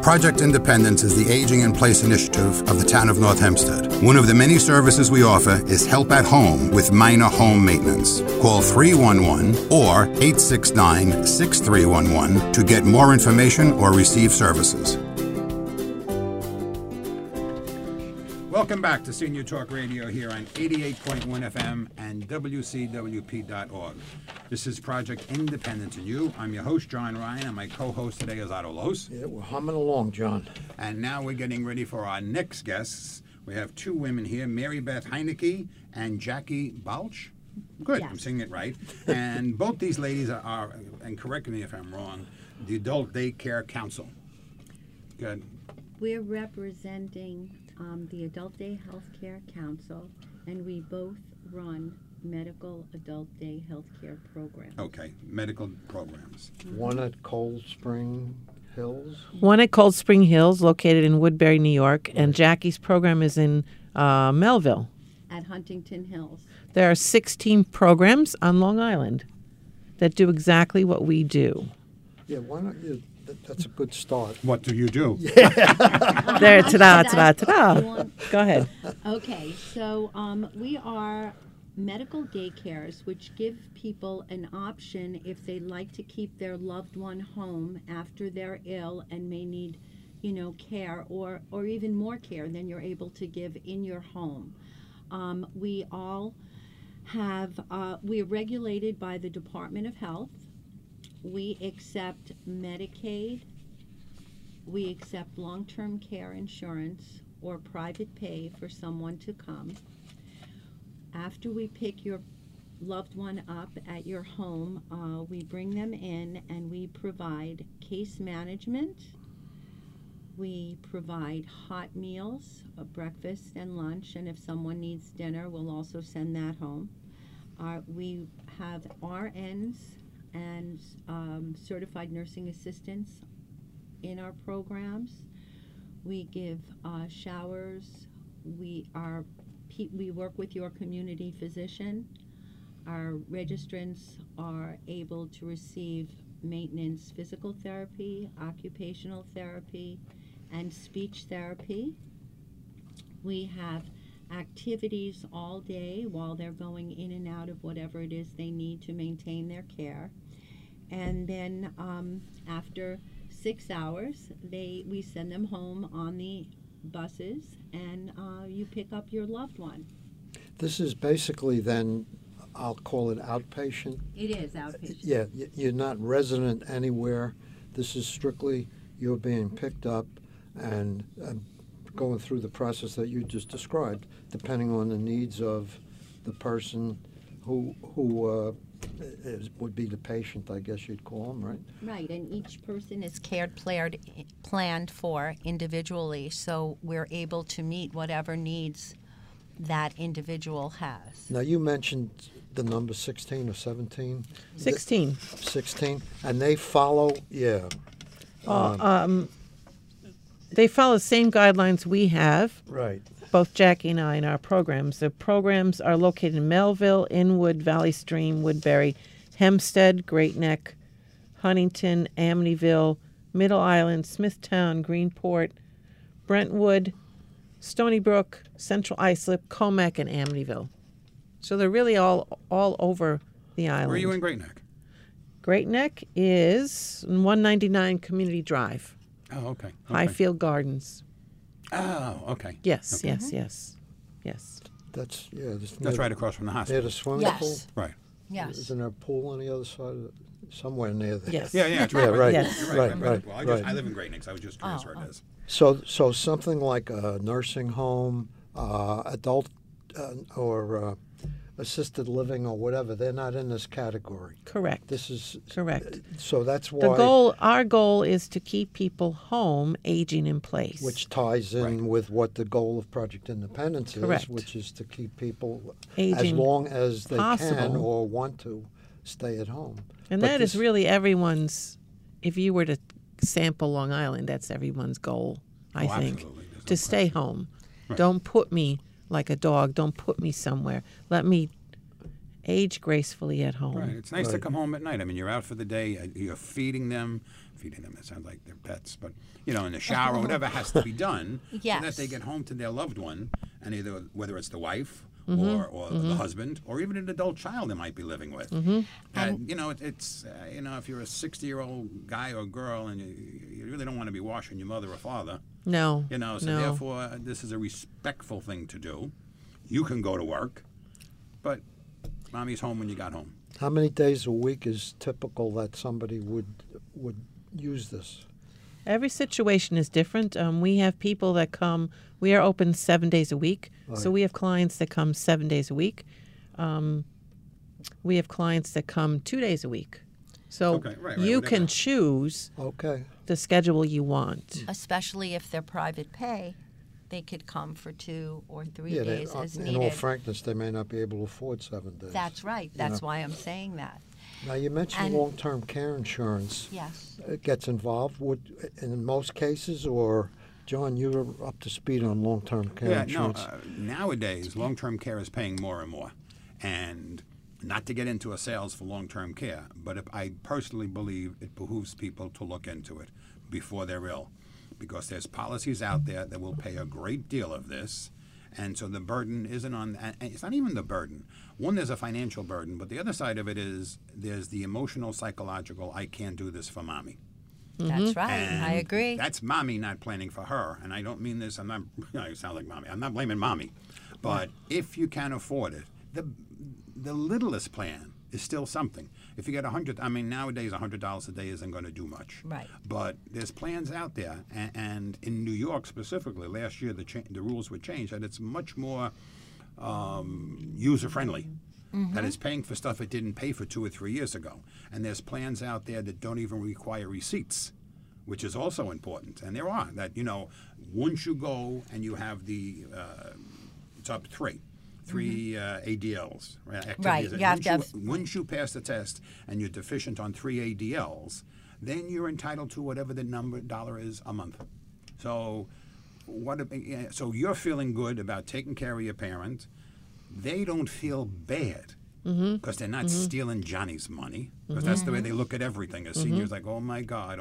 Project Independence is the Aging in Place initiative of the town of North Hempstead. One of the many services we offer is help at home with minor home maintenance. Call 311 or 869-6311 to get more information or receive services. Welcome back to Senior Talk Radio here on 88.1 FM and WCWP.org. This is Project Independence and You. I'm your host, John Ryan, and my co-host today is Otto Los. Yeah, we're humming along, John. And now we're getting ready for our next guests. We have two women here, Mary Beth Heineke and Jackie Balch. Good, yes. I'm saying it right. And both these ladies are, and correct me if I'm wrong, the Adult Daycare Council. Good. We're representing the Adult Day Healthcare Council, and we both run medical adult day healthcare programs. Okay, medical programs. One at Cold Spring Hills? One at Cold Spring Hills, located in Woodbury, New York, and Jackie's program is in Melville. At Huntington Hills. There are 16 programs on Long Island that do exactly what we do. Yeah, why don't you... That's a good start. What do you do? Yeah. There, ta-da. Go ahead. Okay, so we are medical daycares, which give people an option if they'd like to keep their loved one home after they're ill and may need, care or even more care than you're able to give in your home. We all have, we're regulated by the Department of Health. We accept Medicaid, we accept long-term care insurance or private pay for someone to come. After we pick your loved one up at your home, we bring them in and we provide case management. We provide hot meals, a breakfast and lunch, and if someone needs dinner, we'll also send that home. We have RNs and certified nursing assistants in our programs. We give showers. We work with your community physician. Our registrants are able to receive maintenance physical therapy, occupational therapy, and speech therapy. We have activities all day while they're going in and out of whatever it is they need to maintain their care. And then after 6 hours, we send them home on the buses, and you pick up your loved one. This is basically then, I'll call it outpatient. It is outpatient. Yeah, you're not resident anywhere. This is strictly you're being picked up and going through the process that you just described, depending on the needs of the person who would be the patient, I guess you'd call them, right? Right, and each person is planned for individually, so we're able to meet whatever needs that individual has. Now, you mentioned the number 16 or 17? 16. 16, and they follow, they follow the same guidelines we have. Right. Both Jackie and I in our programs. The programs are located in Melville, Inwood, Valley Stream, Woodbury, Hempstead, Great Neck, Huntington, Amityville, Middle Island, Smithtown, Greenport, Brentwood, Stony Brook, Central Islip, Comac, and Amityville. So they're really all over the island. Where are you in Great Neck? Great Neck is 199 Community Drive. Oh, okay. Highfield Gardens. Oh, okay. Yes, okay. yes. That's That's right across from the hospital. Near the swimming pool? Right. Yes. Isn't there a pool on the other side of it? Somewhere near there. Yes. Yeah, it's right. Yeah, right. Yes. Right. Right. I live in Great Neck, so I was just curious where it is. So something like a nursing home, adult or assisted living or whatever, they're not in this category. Correct. This is correct. So that's why our goal is to keep people home, aging in place. which ties in with what the goal of Project Independence Correct. is, which is to keep people aging as long as they possible. can or want to stay at home. And But that is really everyone's, if you were to sample Long Island, that's everyone's goal, I think, absolutely. There's no to stay home. Right. Don't put me like a dog. Don't put me somewhere. Let me age gracefully at home. Right. It's nice to Right. come home at night. I mean, you're out for the day. You're feeding them. It sounds like they're pets, but in the shower, whatever has to be done, so that Yes. they get home to their loved one, and either whether it's the wife Mm-hmm. or the husband, or even an adult child they might be living with. Mm-hmm. And it's if you're a 60-year-old guy or girl, and you really don't want to be washing your mother or father, No. so no. therefore this is a respectful thing to do. You can go to work, but mommy's home when you got home. How many days a week is typical that somebody would use this? Every situation is different. We have people that come. We are open 7 days a week, so Right. we have clients that come 7 days a week. We have clients that come 2 days a week. So Okay, right, you whatever. can choose Okay. the schedule you want. Especially if they're private pay, they could come for 2 or 3 Yeah, days as in all needed. frankness, they may not be able to afford 7 days. That's right. That's why I'm saying that. Now, you mentioned And- long-term care insurance. Yes. It gets involved in most cases, or, John, you're up to speed on long-term care insurance. Nowadays, long-term care is paying more and more. And not to get into a sales for long-term care, but I personally believe it behooves people to look into it before they're ill. Because there's policies out there that will pay a great deal of this. And so the burden isn't on, and it's not even the burden. One, there's a financial burden, but the other side of it is there's the emotional, psychological, I can't do this for mommy. That's right. And I agree. That's mommy not planning for her. And I don't mean this, I'm not, you sound like mommy. I'm not blaming mommy. But if you can afford it, the littlest plan is still something. If you get nowadays $100 a day isn't going to do much. Right. But there's plans out there. And in New York specifically, last year the rules were changed, and it's much more user-friendly. That is paying for stuff it didn't pay for 2 or 3 years ago. And there's plans out there that don't even require receipts, which is also important. And there are that, once you go and you have it's up 3 ADLs, right? Right, you have to have- Once you pass the test and you're deficient on 3 ADLs, then you're entitled to whatever the dollar is a month. So so you're feeling good about taking care of your parent. They don't feel bad because they're not stealing Johnny's money, because that's the way they look at everything. As seniors, like, oh my God.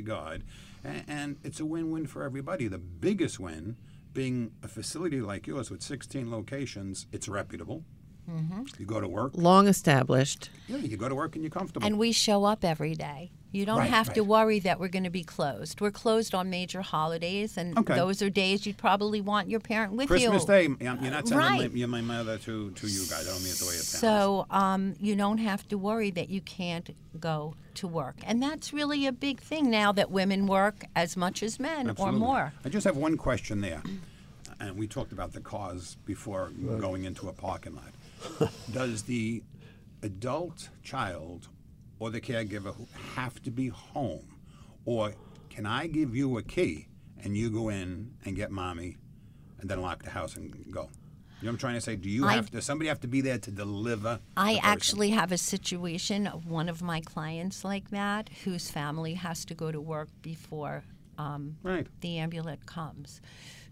And it's a win-win for everybody. The biggest win being a facility like yours with 16 locations, it's reputable. You go to work. Long established. Yeah, you go to work and you're comfortable. And we show up every day. You don't Right, have to right. worry that we're going to be closed. We're closed on major holidays, and Okay. those are days you'd probably want your parent with Christmas you. Day, you're not sending Right. my mother to you guys. I don't mean it the way it sounds. So you don't have to worry that you can't go to work. And that's really a big thing now that women work as much as men Absolutely. or more. I just have one question there. And we talked about the cars before going into a parking lot. Does the adult child or the caregiver have to be home? Or can I give you a key and you go in and get mommy and then lock the house and go? You know what I'm trying to say? Does somebody have to be there to deliver? I the person? actually have a situation of one of my clients like that whose family has to go to work before Right. the ambulance comes.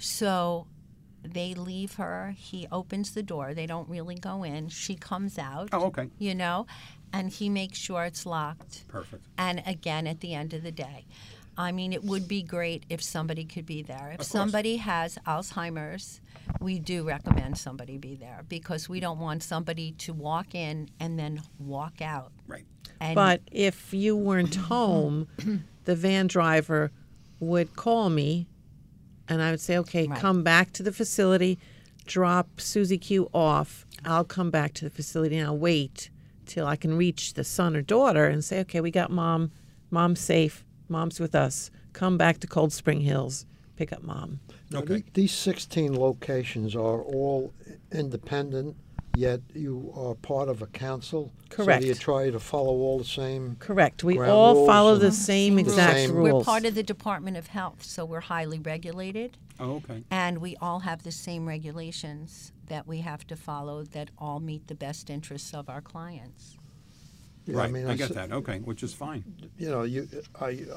So they leave her. He opens the door. They don't really go in. She comes out. Oh, okay. And he makes sure it's locked. Perfect. And again, at the end of the day, I mean, it would be great if somebody could be there. If course. somebody has Alzheimer's, we do recommend somebody be there because we don't want somebody to walk in and then walk out. Right. And But if you weren't home, the van driver would call me, and I would say, okay, Right. come back to the facility, drop Susie Q off. I'll come back to the facility and I'll wait till I can reach the son or daughter and say, okay, we got mom. Mom's safe. Mom's with us. Come back to Cold Spring Hills. Pick up mom. Now, Okay. These 16 locations are all independent, yet you are part of a council? Correct. So do you try to follow all the same? Correct. We Ground all rules follow and- the same The exact same- rules. we're part of the Department of Health, so we're highly regulated. Oh, okay. And we all have the same regulations that we have to follow that all meet the best interests of our clients. Yeah, Right. mean, I get that. Okay, which is fine. You know, you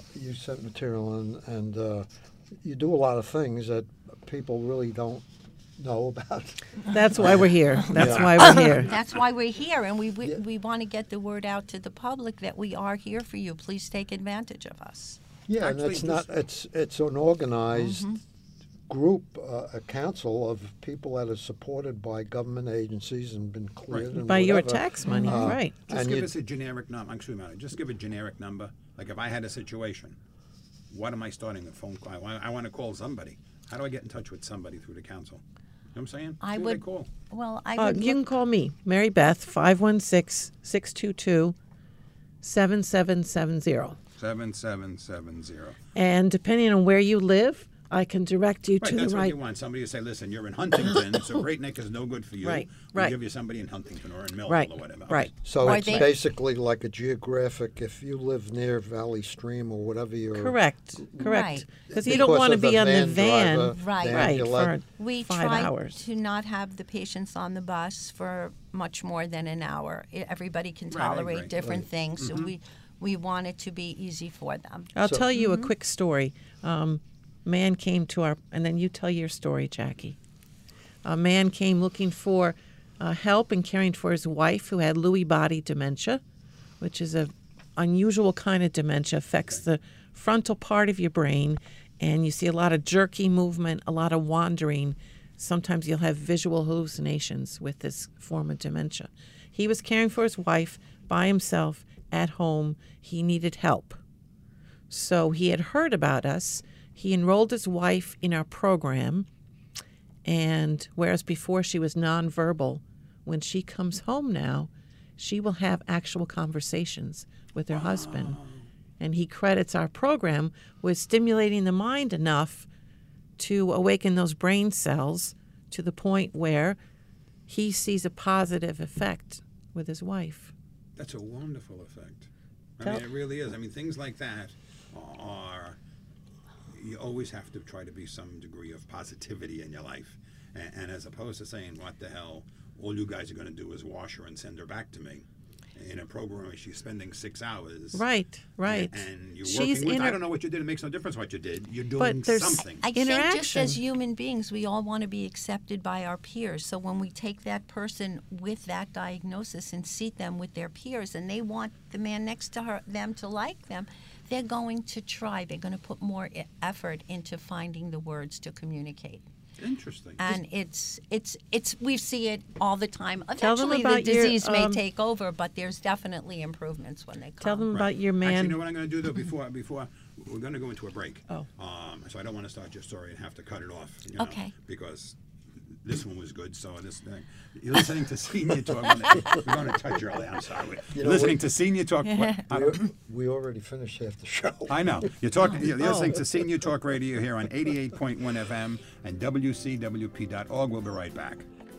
sent material and you do a lot of things that people really don't know about. That's why we're here. That's Yeah. why we're here. That's why we're here, and we Yeah. want to get the word out to the public that we are here for you. Please take advantage of us. Yeah, and Actually, it's not, it's an organized group, a council of people that are supported by government agencies and been cleared and By your whatever. tax money, right. Just And give you- us a generic number. Excuse me, just give a generic number. Like if I had a situation, what am I starting a phone call? I want to call somebody. How do I get in touch with somebody through the council? You know what I'm saying? I Who do would- call? Well, I You would can look, call me, Mary Beth, 516-622-7770. 7770. And depending on where you live, I can direct you Right, to the that's what right. you want. Somebody to say, listen, you're in Huntington, so Great Neck is no good for you. Right, We'll right. give you somebody in Huntington or in Millville Right, or whatever. right. So Or it's they- basically like a geographic, if you live near Valley Stream or whatever you're. Correct, Right. correct. Because you don't want to of the be on the van van, driver, Right. then right, you for let- we 5 try hours. to not have the patients on the bus for much more than an hour. Everybody can Right, I tolerate agree. different things, so we want it to be easy for them. I'll So- tell you a quick story. Man came to our, and then you tell your story, Jackie. A man came looking for help in caring for his wife who had Lewy body dementia, which is a unusual kind of dementia, affects the frontal part of your brain, and you see a lot of jerky movement, a lot of wandering. Sometimes you'll have visual hallucinations with this form of dementia. He was caring for his wife by himself at home. He needed help. So he had heard about us. He enrolled his wife in our program, and whereas before she was nonverbal, when she comes home now, she will have actual conversations with her husband. And he credits our program with stimulating the mind enough to awaken those brain cells to the point where he sees a positive effect with his wife. That's a wonderful effect. I Tell- mean, it really is. I mean, things like that are, you always have to try to be some degree of positivity in your life. And as opposed to saying, what the hell, all you guys are going to do is wash her and send her back to me. In a program where she's spending 6 hours. Right, right. And you're She's working with, in I a- don't know what you did. It makes no difference what you did. You're But doing there's- something. I think just Interaction. as human beings, we all want to be accepted by our peers. So when we take that person with that diagnosis and seat them with their peers, and they want the man next to them to like them, they're going to try. They're going to put more effort into finding the words to communicate. Interesting. And it's we see it all the time. Tell them Eventually, the about your, disease may take over, but there's definitely improvements when they come. Tell them about your Actually, man. you know what I'm going to do though? Before we're going to go into a break. Oh. So I don't want to start your story and have to cut it off. You know, Okay. Because this one was good. So this thing, you're listening to Senior Talk. We're going to touch early. I'm sorry. You You're know, listening we- to Senior Talk. We already finished half the show. I know. You're talking. You're listening to Senior Talk Radio here on 88.1 FM and WCWP.org. We'll be right back.